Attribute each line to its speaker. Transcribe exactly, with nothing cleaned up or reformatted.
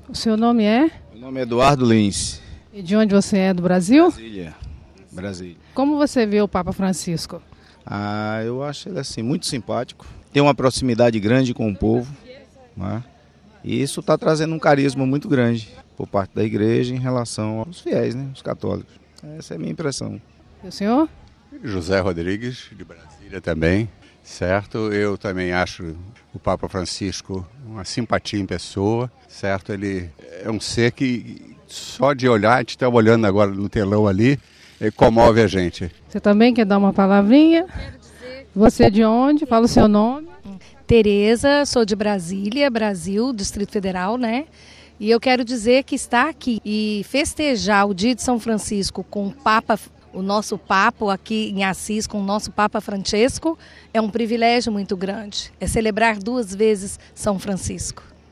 Speaker 1: O seu nome é?
Speaker 2: Meu nome é Eduardo Lins.
Speaker 1: E de onde você é? Do Brasil?
Speaker 2: Brasília. Brasília.
Speaker 1: Como você vê o Papa Francisco?
Speaker 2: Ah, eu acho ele assim muito simpático. Tem uma proximidade grande com o povo, né? E isso está trazendo um carisma muito grande por parte da igreja em relação aos fiéis, né? Os católicos. Essa é a minha impressão.
Speaker 1: E o senhor?
Speaker 3: José Rodrigues, de Brasília também, certo? Eu também acho o Papa Francisco uma simpatia em pessoa, certo? Ele é um ser que só de olhar, a gente está olhando agora no telão ali, ele comove a gente.
Speaker 1: Você também quer dar uma palavrinha? Você é de onde? Fala o seu nome.
Speaker 4: Tereza, sou de Brasília, Brasil, Distrito Federal, né? E eu quero dizer que estar aqui e festejar o dia de São Francisco com o Papa, o nosso Papa aqui em Assis, com o nosso Papa Francesco, é um privilégio muito grande. É celebrar duas vezes São Francisco.